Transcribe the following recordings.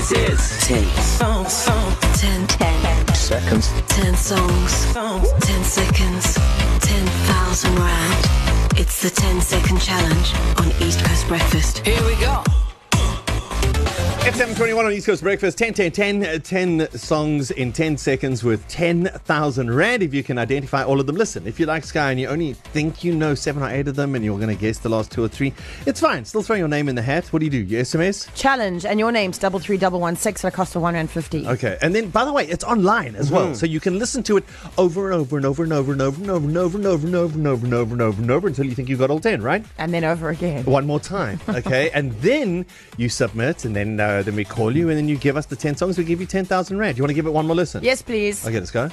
This is 10 songs, 10 seconds, 10 songs, 10 seconds, 10,000 rand. It's the 10-second challenge on East Coast Breakfast. Here we go. It's 7:21 on East Coast Breakfast. 10 songs in 10 seconds with 10,000 rand. If you can identify all of them, listen. If you like Sky and you only think you know 7 or 8 of them and you're going to guess the last 2 or 3, it's fine. Still throw your name in the hat. What do? You SMS? Challenge, and your name's 33116 at a cost of R1.50. Okay, and then by the way, it's online as well, so you can listen to it over and over and over and over and over and over and over and over and over and over and over and over and over until you think you got all 10, right? And then over again. One more time, okay? And then you submit, and then we call you, and then you give us the 10 songs. We give you 10,000 rand. You want to give it one more listen? Yes, please. Okay, let's go.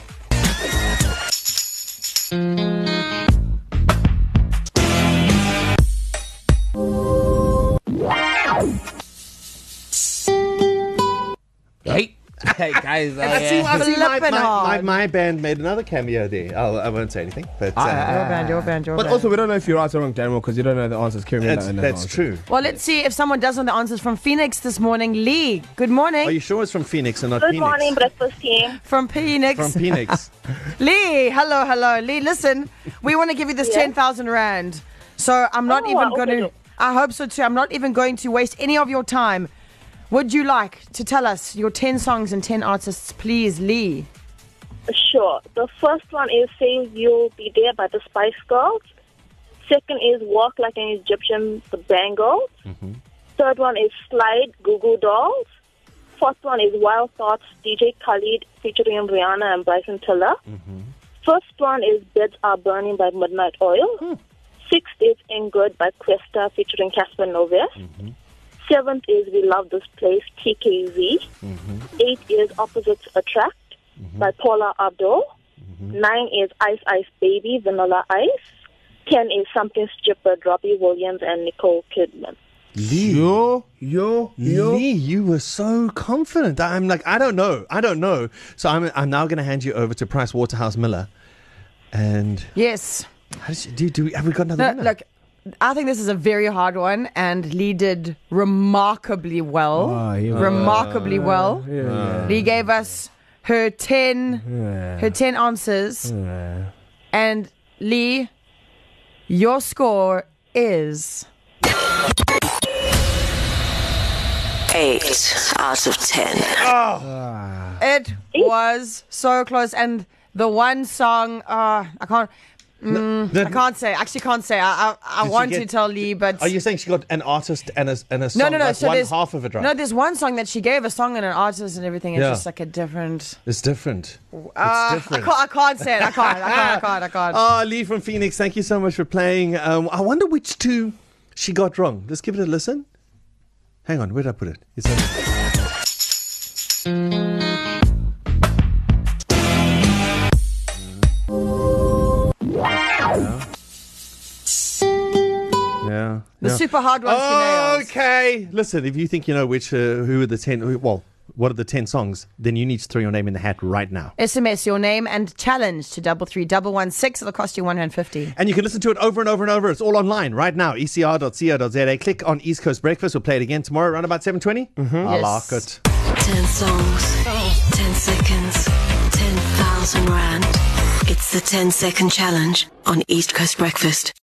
Hey guys, I see Flippin' hard. my band made another cameo there. I won't say anything, but Your band. but also we don't know if you're right or wrong, Daniel, because you don't know the answers. that's true. Well, let's see if someone does know the answers from Phoenix this morning. Lee, good morning. Are you sure it's from Phoenix and not Good Phoenix? morning, breakfast team. From Phoenix. From Phoenix. Lee, hello. Lee, listen, we want to give you this 10,000 rand. So I'm not even going to... I hope so too. I'm not even going to waste any of your time. Would you like to tell us your 10 songs and 10 artists, please, Lee? Sure. The first one is Say You'll Be There by the Spice Girls. Second is Walk Like an Egyptian, the Bangles. Third one is Slide, Goo Goo Dolls. Fourth one is Wild Thoughts, DJ Khalid featuring Rihanna and Bryson Tiller. First one is Beds Are Burning by Midnight Oil. Sixth is Ain't Good by Questa featuring Casper Noves. Seventh is We Love This Place, TKZ. 8 is Opposites Attract by Paula Abdul. 9 is Ice Ice Baby, Vanilla Ice. 10 is Something Stupid, Robbie Williams and Nicole Kidman. Lee, Lee, you were so confident. I'm like, I don't know. So I'm now going to hand you over to Price Waterhouse Miller. And Yes. how did have we got another No, winner? look, I think this is a very hard one, and Lee did remarkably well. Remarkably well. Lee gave us her 10 answers. And Lee, your score is 8 out of 10. it was so close. And the one song, I can't say. Actually, can't say. I want to tell Lee, but Are you saying she got an artist and a song? no. That's So one there's half of it, right? No, there's one song that she gave a song and an artist and everything. It's just like a different. It's different. It's different. I can't say it. I can't. Oh, Lee from Phoenix, thank you so much for playing. I wonder which 2 she got wrong. Let's give it a listen. Hang on, where did I put it? It's Yeah. The super hard one. Okay. Listen, if you think you know which, who are the 10, what are the 10 songs, then you need to throw your name in the hat right now. SMS your name and challenge to 33116. It'll cost you R1.50. And you can listen to it over and over and over. It's all online right now. ecr.co.za. Click on East Coast Breakfast. We'll play it again tomorrow around about 7:20. I like it. 10 songs, 10 seconds, 10,000 rand. It's the 10-second challenge on East Coast Breakfast.